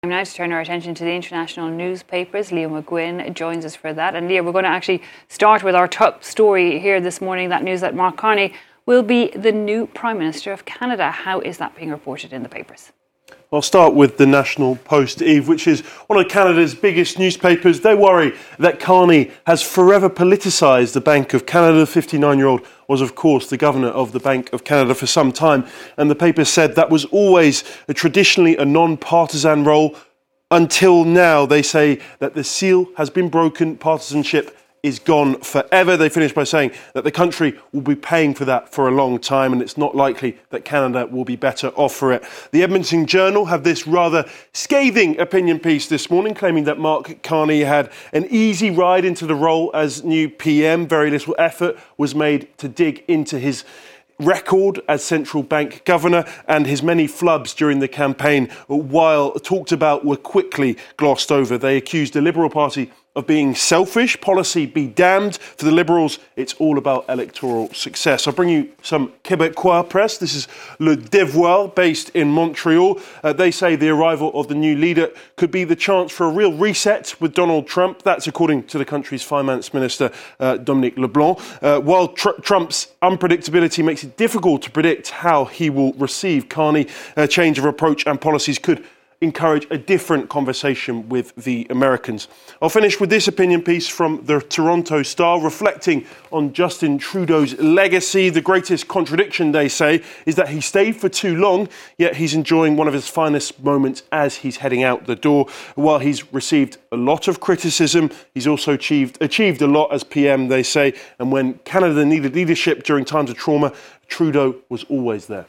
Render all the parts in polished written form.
Time now to turn our attention to the international newspapers. Leo McGuinn joins us for that. And Leo, we're going to actually start with our top story here this morning, that news that Mark Carney will be the new Prime Minister of Canada. How is that being reported in the papers? I'll start with the National Post, Eve, which is one of Canada's biggest newspapers. They worry that Carney has forever politicised the Bank of Canada. The 59-year-old was, of course, the governor of the Bank of Canada for some time. And the paper said that was always traditionally a non-partisan role. Until now, they say that the seal has been broken, partisanship is gone forever. They finish by saying that the country will be paying for that for a long time, and it's not likely that Canada will be better off for it. The Edmonton Journal have this rather scathing opinion piece this morning, claiming that Mark Carney had an easy ride into the role as new PM. Very little effort was made to dig into his record as central bank governor, and his many flubs during the campaign, while talked about, were quickly glossed over. They accused the Liberal Party of being selfish. Policy be damned. For the Liberals, it's all about electoral success. I'll bring you some Québécois press. This is Le Devoir, based in Montreal. They say the arrival of the new leader could be the chance for a real reset with Donald Trump. That's according to the country's finance minister, Dominique Leblanc. While Trump's unpredictability makes it difficult to predict how he will receive Carney, a change of approach and policies could encourage a different conversation with the Americans. I'll finish with this opinion piece from the Toronto Star, reflecting on Justin Trudeau's legacy. The greatest contradiction, they say, is that he stayed for too long, yet he's enjoying one of his finest moments as he's heading out the door. While he's received a lot of criticism, he's also achieved a lot as PM, they say. And when Canada needed leadership during times of trauma, Trudeau was always there.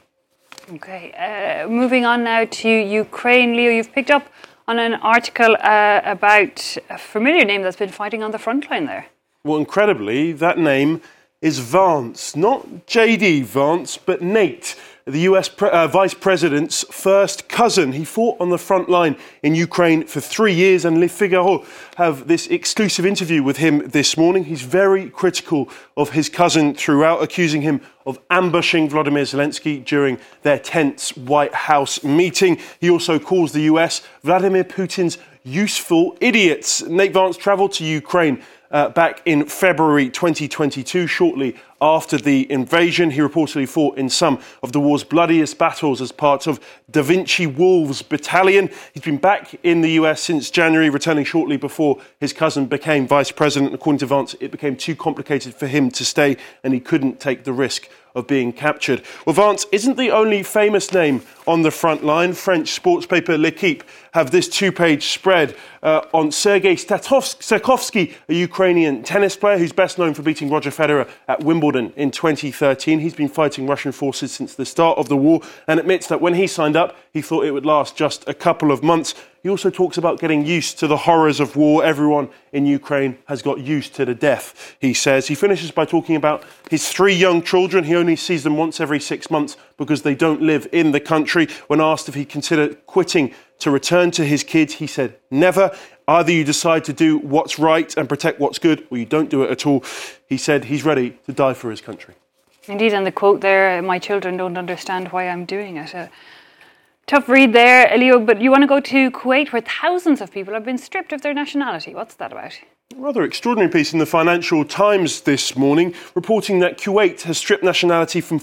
Okay, moving on now to Ukraine. Leo, you've picked up on an article about a familiar name that's been fighting on the front line there. Well, incredibly, that name is Vance. Not J.D. Vance, but Nate, the US Vice President's first cousin. He fought on the front line in Ukraine for 3 years, and Le Figaro have this exclusive interview with him this morning. He's very critical of his cousin throughout, accusing him of ambushing Volodymyr Zelensky during their tense White House meeting. He also calls the US Vladimir Putin's useful idiots. Nate Vance travelled to Ukraine back in February 2022, shortly after the invasion. He reportedly fought in some of the war's bloodiest battles as part of Da Vinci Wolves Battalion. He's been back in the US since January, returning shortly before his cousin became vice president. According to Vance, it became too complicated for him to stay, and he couldn't take the risk of being captured. Well, Vance isn't the only famous name on the front line. French sports paper L'Equipe have this two-page spread on Sergei Stakovsky, a Ukrainian tennis player who's best known for beating Roger Federer at Wimbledon in 2013. He's been fighting Russian forces since the start of the war and admits that when he signed up, he thought it would last just a couple of months. He also talks about getting used to the horrors of war. Everyone in Ukraine has got used to the death, he says. He finishes by talking about his 3 young children. He only sees them once every 6 months because they don't live in the country. When asked if he considered quitting to return to his kids, he said, never. Either you decide to do what's right and protect what's good, or you don't do it at all. He said he's ready to die for his country. Indeed, and the quote there, my children don't understand why I'm doing it. Tough read there, Leo, but you want to go to Kuwait, where thousands of people have been stripped of their nationality. What's that about? A rather extraordinary piece in the Financial Times this morning, reporting that Kuwait has stripped nationality from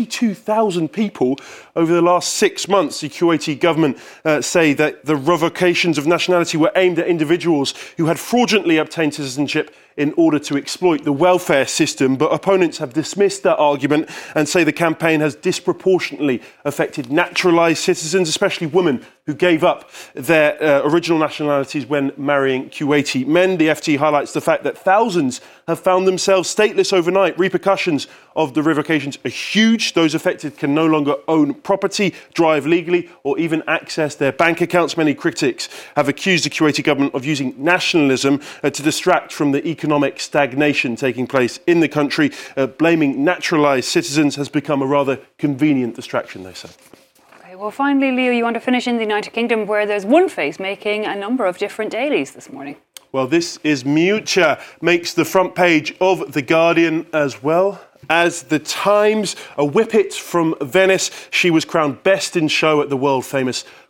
42,000 people over the last 6 months. The Kuwaiti government say that the revocations of nationality were aimed at individuals who had fraudulently obtained citizenship in order to exploit the welfare system, but opponents have dismissed that argument and say the campaign has disproportionately affected naturalised citizens, especially women who gave up their original nationalities when marrying Kuwaiti men. The FT highlights the fact that thousands have found themselves stateless overnight. Repercussions of the revocations are huge. Those affected can no longer own property, drive legally, or even access their bank accounts. Many critics have accused the Kuwaiti government of using nationalism to distract from the economic stagnation taking place in the country. Blaming naturalised citizens has become a rather convenient distraction, they say. Well, finally, Leo, you want to finish in the United Kingdom, where there's one face making a number of different dailies this morning. Well, this is Miuccia, makes the front page of The Guardian as well as The Times. A whippet from Venice. She was crowned best in show at the world-famous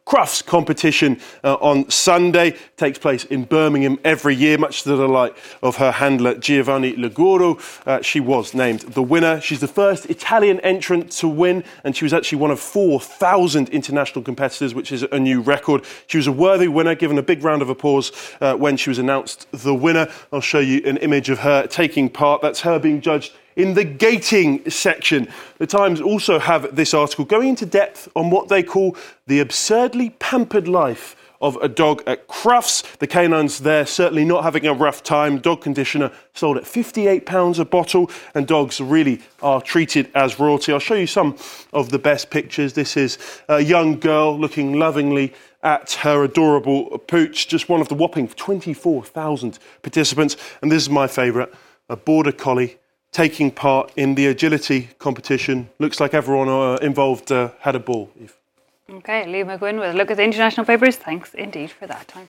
Crufts competition on Sunday. Takes place in Birmingham every year, much to the delight of her handler Giovanni Liguro. She was named the winner. She's the first Italian entrant to win, and she was actually one of 4,000 international competitors, which is a new record. She was a worthy winner, given a big round of applause when she was announced the winner. I'll show you an image of her taking part. That's her being judged in the gating section. The Times also have this article going into depth on what they call the absurdly pampered life of a dog at Crufts. The canines there certainly not having a rough time. Dog conditioner sold at £58 a bottle, and dogs really are treated as royalty. I'll show you some of the best pictures. This is a young girl looking lovingly at her adorable pooch, just one of the whopping 24,000 participants. And this is my favourite, a border collie taking part in the agility competition. Looks like everyone involved had a ball. OK, Liam McGuinn with a look at the international papers. Thanks indeed for that time.